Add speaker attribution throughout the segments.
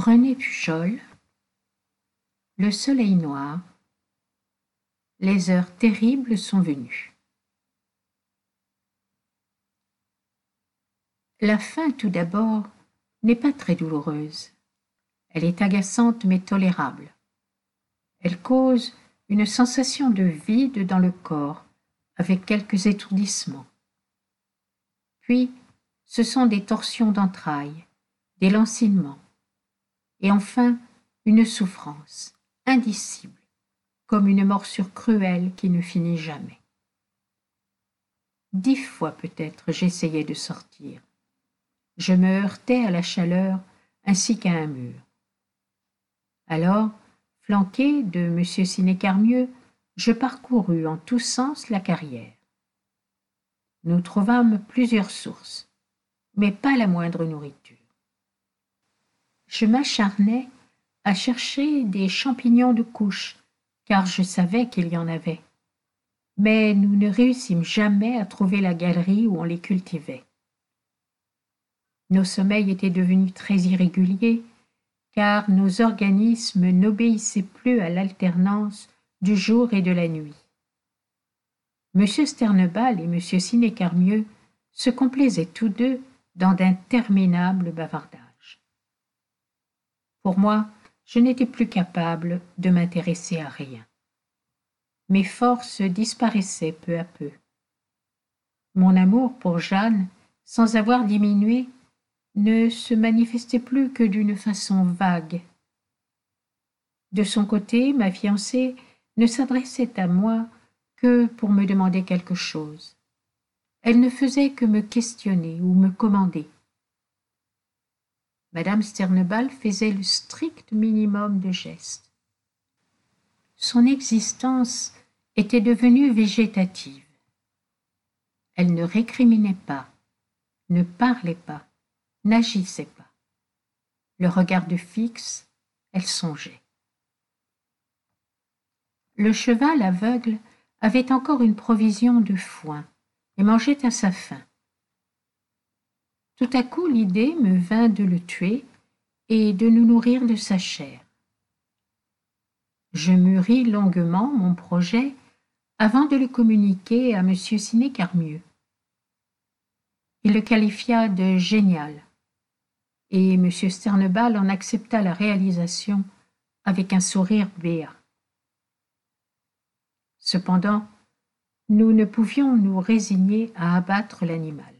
Speaker 1: René Pujol, le soleil noir, les heures terribles sont venues. La faim, tout d'abord, n'est pas très douloureuse. Elle est agaçante mais tolérable. Elle cause une sensation de vide dans le corps, avec quelques étourdissements. Puis, ce sont des torsions d'entrailles, des lancinements, et enfin une souffrance indicible, comme une morsure cruelle qui ne finit jamais. 10 fois peut-être j'essayai de sortir. Je me heurtais à la chaleur ainsi qu'à un mur. Alors, flanqué de M. Sinécarmieux, je parcourus en tous sens la carrière. Nous trouvâmes plusieurs sources, mais pas la moindre nourriture. Je m'acharnai à chercher des champignons de couche, car je savais qu'il y en avait. Mais nous ne réussîmes jamais à trouver la galerie où on les cultivait. Nos sommeils étaient devenus très irréguliers, car nos organismes n'obéissaient plus à l'alternance du jour et de la nuit. M. Sternebal et M. Sinécarmieux se complaisaient tous deux dans d'interminables bavardages. Pour moi, je n'étais plus capable de m'intéresser à rien. Mes forces disparaissaient peu à peu. Mon amour pour Jeanne, sans avoir diminué, ne se manifestait plus que d'une façon vague. De son côté, ma fiancée ne s'adressait à moi que pour me demander quelque chose. Elle ne faisait que me questionner ou me commander. Madame Sternebal faisait le strict minimum de gestes. Son existence était devenue végétative. Elle ne récriminait pas, ne parlait pas, n'agissait pas. Le regard fixe, elle songeait. Le cheval aveugle avait encore une provision de foin et mangeait à sa faim. Tout à coup, l'idée me vint de le tuer et de nous nourrir de sa chair. Je mûris longuement mon projet avant de le communiquer à M. Sinécarmieux. Il le qualifia de génial, et M. Sternebal en accepta la réalisation avec un sourire béat. Cependant, nous ne pouvions nous résigner à abattre l'animal.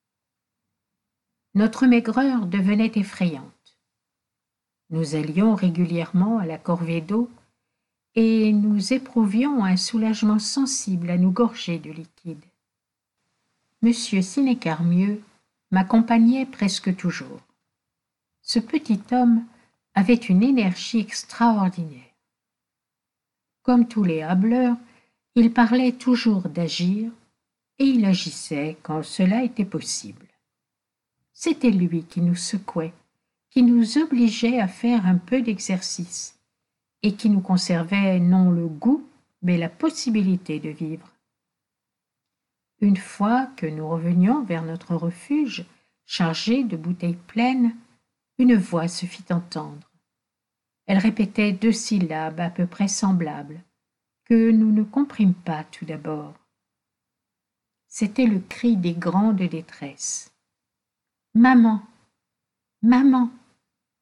Speaker 1: Notre maigreur devenait effrayante. Nous allions régulièrement à la corvée d'eau et nous éprouvions un soulagement sensible à nous gorger de liquide. M. Sinécarmieux m'accompagnait presque toujours. Ce petit homme avait une énergie extraordinaire. Comme tous les hâbleurs, il parlait toujours d'agir, et il agissait quand cela était possible. C'était lui qui nous secouait, qui nous obligeait à faire un peu d'exercice, et qui nous conservait non le goût, mais la possibilité de vivre. Une fois que nous revenions vers notre refuge, chargés de bouteilles pleines, une voix se fit entendre. Elle répétait 2 syllabes à peu près semblables, que nous ne comprîmes pas tout d'abord. C'était le cri des grandes détresses. « Maman, maman, maman !»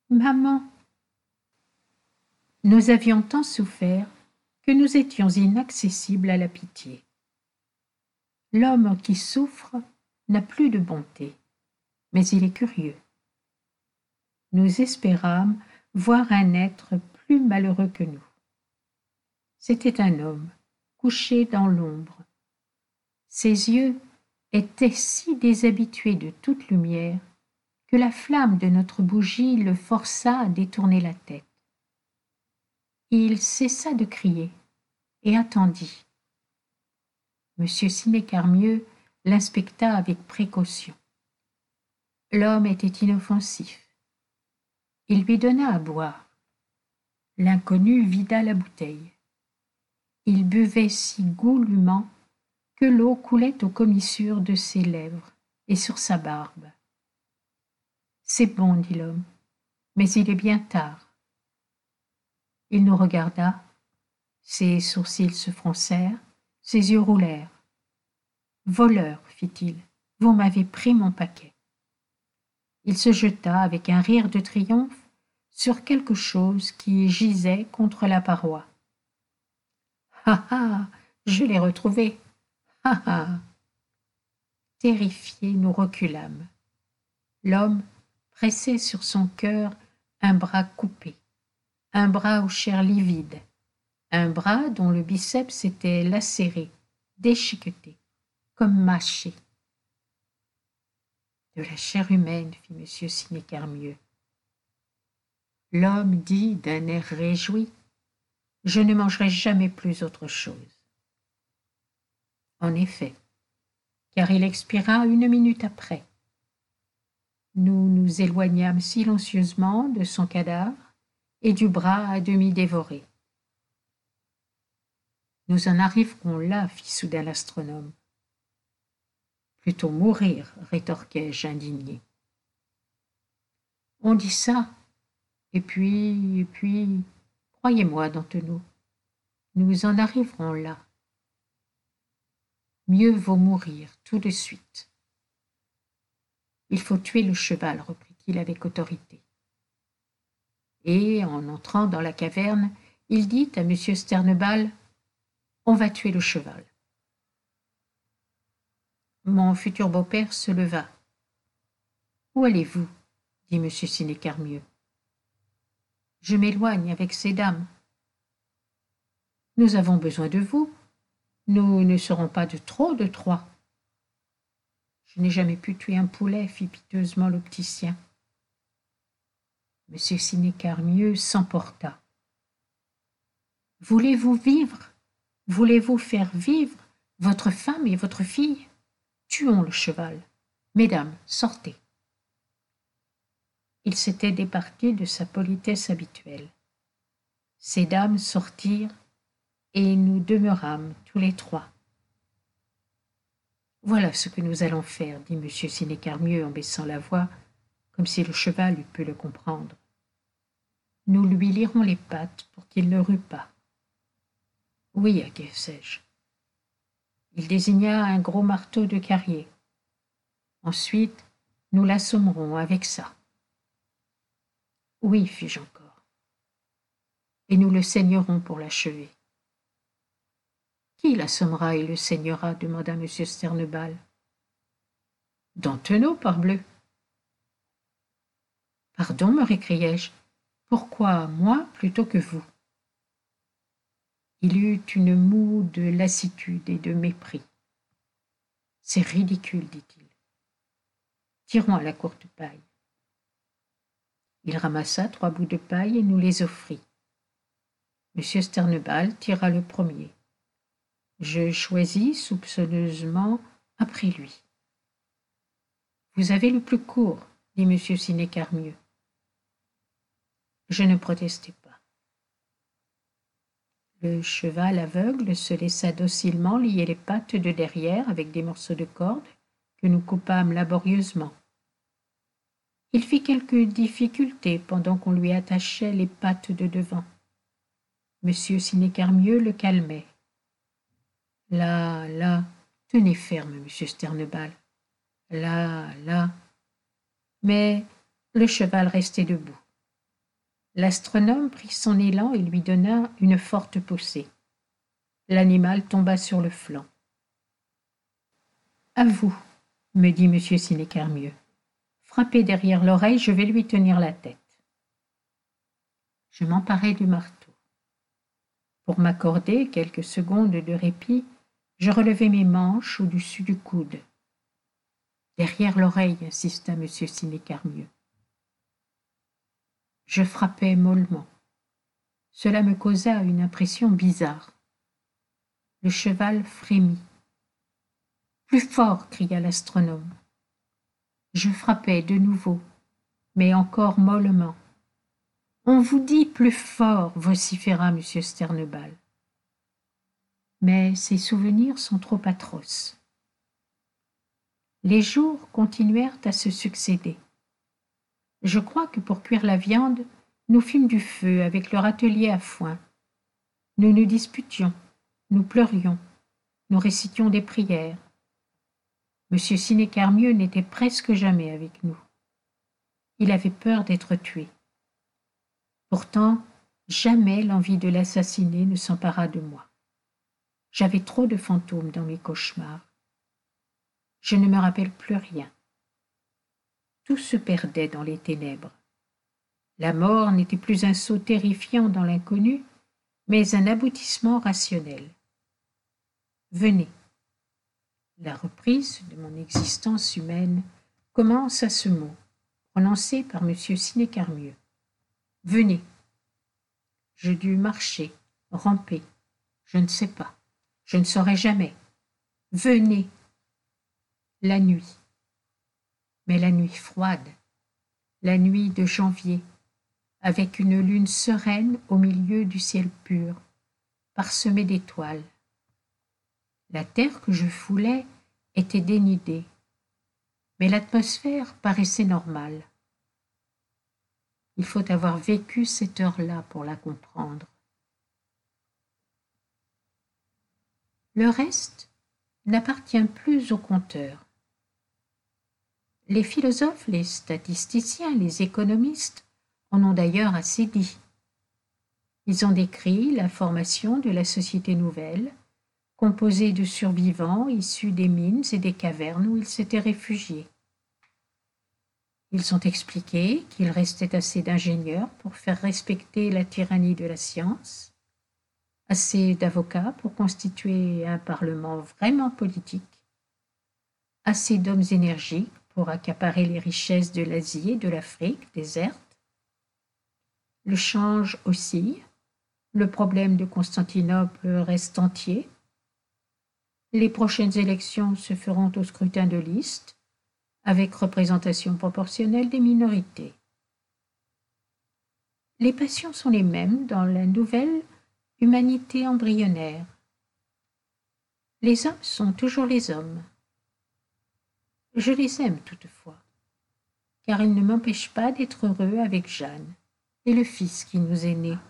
Speaker 1: Nous avions tant souffert que nous étions inaccessibles à la pitié. L'homme qui souffre n'a plus de bonté, mais il est curieux. Nous espérâmes voir un être plus malheureux que nous. C'était un homme, couché dans l'ombre. Ses yeux étaient si déshabitués de toute lumière que la flamme de notre bougie le força à détourner la tête. Il cessa de crier et attendit. M. Sinécarmieux l'inspecta avec précaution. L'homme était inoffensif. Il lui donna à boire. L'inconnu vida la bouteille. Il buvait si goulûment que l'eau coulait aux commissures de ses lèvres et sur sa barbe. « C'est bon, dit l'homme. mais il est bien tard. Il nous regarda, ses sourcils se froncèrent, ses yeux roulèrent. Voleur, fit-il, vous m'avez pris mon paquet. Il se jeta avec un rire de triomphe sur quelque chose qui gisait contre la paroi. Ah ah, je l'ai retrouvé. Ah ah. Terrifiés, nous reculâmes. L'homme pressait sur son cœur un bras coupé, un bras aux chairs livides, un bras dont le biceps était lacéré, déchiqueté, comme mâché. De la chair humaine, fit M. Sinécarmieux. L'homme dit d'un air réjoui, « Je ne mangerai jamais plus autre chose. » En effet, car il expira 1 minute après. Nous nous éloignâmes silencieusement de son cadavre et du bras à demi dévoré. « Nous en arriverons là, fit soudain l'astronome. Plutôt mourir, rétorquai-je indigné. On dit ça, et puis, croyez-moi, Dantonneau, nous en arriverons là. Mieux vaut mourir tout de suite. Il faut tuer le cheval, reprit-il avec autorité. Et, en entrant dans la caverne, il dit à M. Sternebal, « On va tuer le cheval. » Mon futur beau-père se leva. « Où allez-vous » dit M. Sinécarmieux. « Je m'éloigne avec ces dames. »« Nous avons besoin de vous. Nous ne serons pas de trop de 3. »« Je n'ai jamais pu tuer un poulet, fit piteusement l'opticien. M. Sinécarmieux s'emporta. « Voulez-vous vivre? Voulez-vous faire vivre votre femme et votre fille? Tuons le cheval. Mesdames, sortez. » Il s'était départi de sa politesse habituelle. Ces dames sortirent et nous demeurâmes tous les 3. « Voilà ce que nous allons faire, dit M. Sinécarmieux en baissant la voix, comme si le cheval eût pu le comprendre. Nous lui lierons les pattes pour qu'il ne rue pas. Oui, acquiesçai-je. Il désigna un gros marteau de carrier. Ensuite, nous l'assommerons avec ça. Oui, fis-je encore. Et nous le saignerons pour l'achever. Qui l'assommera et le saignera demanda M. Sternebal. Dantonneau, parbleu. Pardon, me récriai-je. Pourquoi moi plutôt que vous? Il eut une moue de lassitude et de mépris. C'est ridicule, dit-il. Tirons à la courte paille. Il ramassa 3 bouts de paille et nous les offrit. M. Sternebal tira le premier. Je choisis soupçonneusement après lui. Vous avez le plus court, dit M. Sinécarmieux. Je ne protestai pas. Le cheval aveugle se laissa docilement lier les pattes de derrière avec des morceaux de corde que nous coupâmes laborieusement. Il fit quelques difficultés pendant qu'on lui attachait les pattes de devant. M. Sinécarmieux le calmait. Là, tenez ferme, M. Sternebal. Là. Mais le cheval restait debout. L'astronome prit son élan et lui donna une forte poussée. L'animal tomba sur le flanc. « À vous, me dit M. Sinécarmieux. Frappez derrière l'oreille, je vais lui tenir la tête. » Je m'emparai du marteau. Pour m'accorder quelques secondes de répit, je relevai mes manches au-dessus du coude. « Derrière l'oreille, insista M. Sinécarmieux. » Je frappai mollement. Cela me causa une impression bizarre. Le cheval frémit. « Plus fort !» cria l'astronome. Je frappai de nouveau, mais encore mollement. « On vous dit plus fort !» vociféra M. Sternebal. Mais ces souvenirs sont trop atroces. Les jours continuèrent à se succéder. Je crois que pour cuire la viande, nous fîmes du feu avec le râtelier à foin. Nous nous disputions, nous pleurions, nous récitions des prières. Monsieur Sinécarmieux n'était presque jamais avec nous. Il avait peur d'être tué. Pourtant, jamais l'envie de l'assassiner ne s'empara de moi. J'avais trop de fantômes dans mes cauchemars. Je ne me rappelle plus rien. Tout se perdait dans les ténèbres. La mort n'était plus un saut terrifiant dans l'inconnu, mais un aboutissement rationnel. Venez. La reprise de mon existence humaine commence à ce mot, prononcé par M. Sinécarmieux. Venez. Je dus marcher, ramper, je ne sais pas, je ne saurai jamais. Venez. La nuit. Mais la nuit froide, la nuit de janvier, avec une lune sereine au milieu du ciel pur, parsemé d'étoiles. La terre que je foulais était dénudée, mais l'atmosphère paraissait normale. Il faut avoir vécu cette heure-là pour la comprendre. Le reste n'appartient plus au conteur. Les philosophes, les statisticiens, les économistes en ont d'ailleurs assez dit. Ils ont décrit la formation de la société nouvelle, composée de survivants issus des mines et des cavernes où ils s'étaient réfugiés. Ils ont expliqué qu'il restait assez d'ingénieurs pour faire respecter la tyrannie de la science, assez d'avocats pour constituer un parlement vraiment politique, assez d'hommes énergiques pour accaparer les richesses de l'Asie et de l'Afrique déserte. Le change oscille, le problème de Constantinople reste entier. Les prochaines élections se feront au scrutin de liste, avec représentation proportionnelle des minorités. Les passions sont les mêmes dans la nouvelle humanité embryonnaire. Les hommes sont toujours les hommes. Je les aime toutefois, car ils ne m'empêchent pas d'être heureux avec Jeanne et le fils qui nous est né.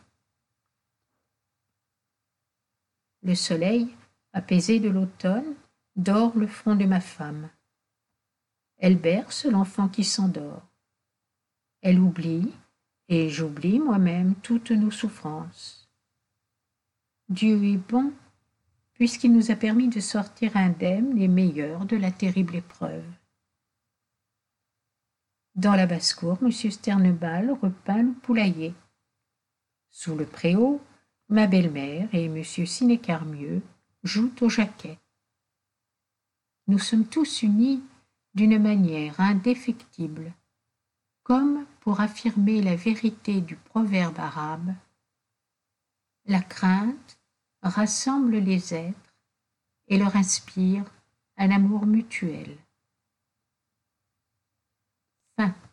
Speaker 1: Le soleil, apaisé de l'automne, dore le front de ma femme. Elle berce l'enfant qui s'endort. Elle oublie, et j'oublie moi-même toutes nos souffrances. Dieu est bon, puisqu'il nous a permis de sortir indemnes et meilleurs de la terrible épreuve. Dans la basse-cour, M. Sternebal repeint le poulailler. Sous le préau, ma belle-mère et M. Sinécarmieux jouent au jaquet. Nous sommes tous unis d'une manière indéfectible, comme pour affirmer la vérité du proverbe arabe. La crainte rassemble les êtres et leur inspire un amour mutuel. Fin.